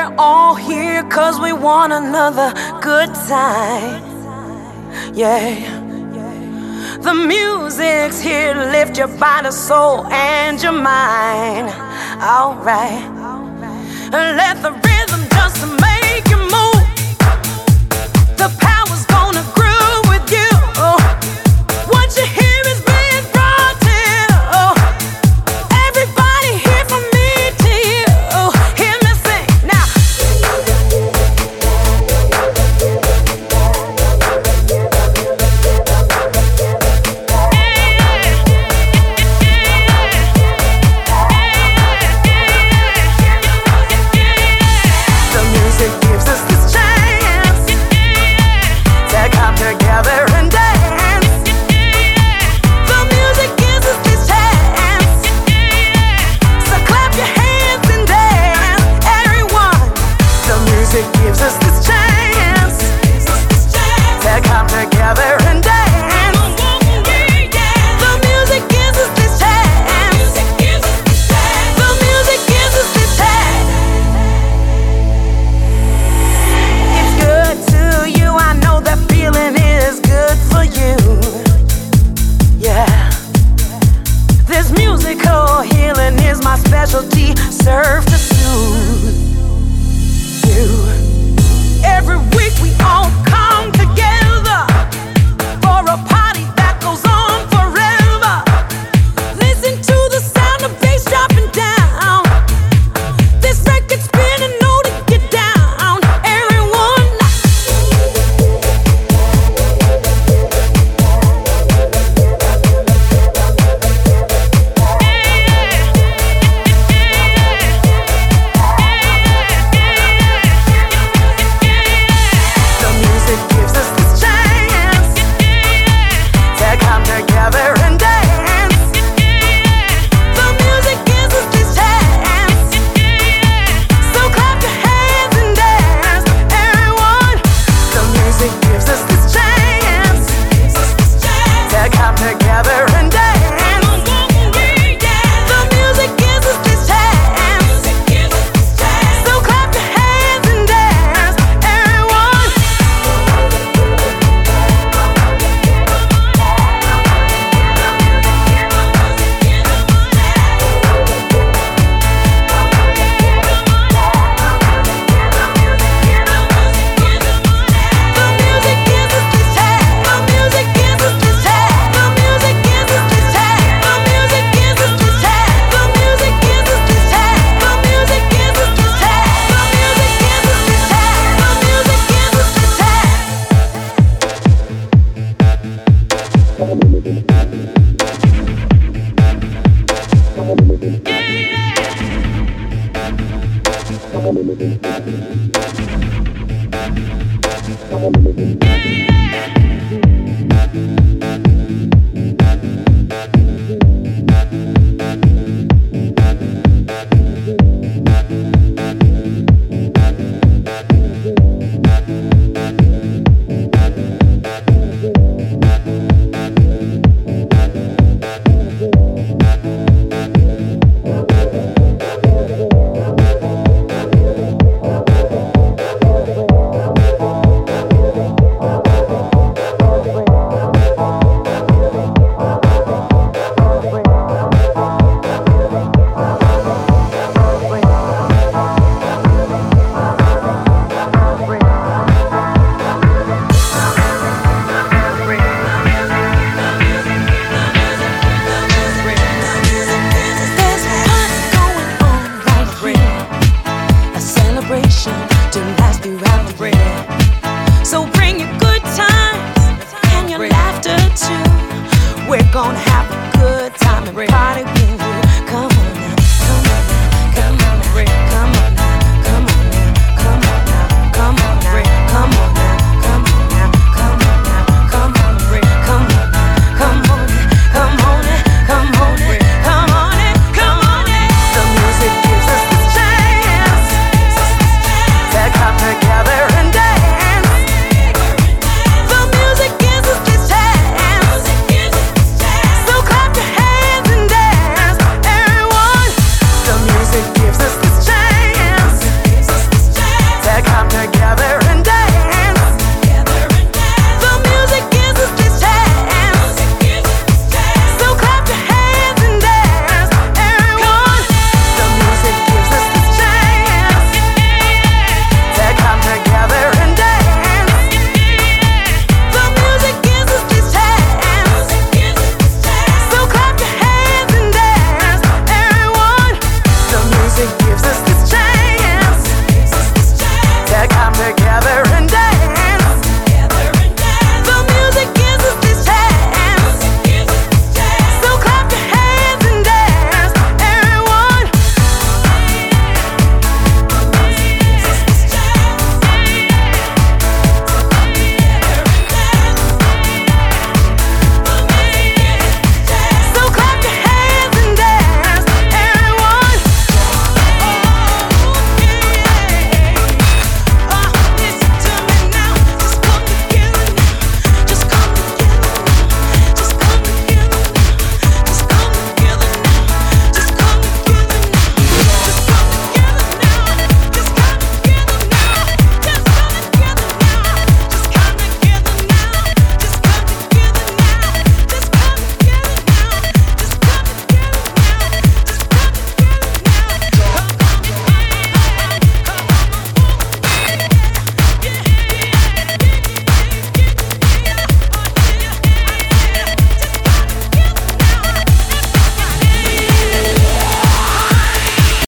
We're all here 'cause we want another good time. Yeah. The music's here to lift your body, soul, and your mind. Alright. Let the rhythm just make you move. The power's gonna groove with you. What you hear is being brought to you. Everybody here from me to you. Hear me sing now. The music gives us this chance to come together and dance. The music gives us this chance, so clap your hands and dance, everyone. The music gives us this chance to come together and dance. The music gives us this chance. The music gives us this chance. It's good to you, I know that feeling is good for you. Yeah. This musical healing is my specialty, serve to soothe you. Every week we all come together for a party that goes on forever. Listen to the sound of bass dropping down. This record spinning, know to get down, everyone. The music gives us this chance to come together and dance. The music gives us this chance, so clap your hands and dance, everyone. The music gives us this chance to come together and dance. The music gives us this chance, so clap your hands and dance, everyone. The music gives us this chance. The music gives us this chance. The music gives us this chance. The music gives us this chance. The music gives us this chance. The music gives us this chance. The music gives us this chance. The music gives us this There's a party going on right here, a celebration to last throughout the year.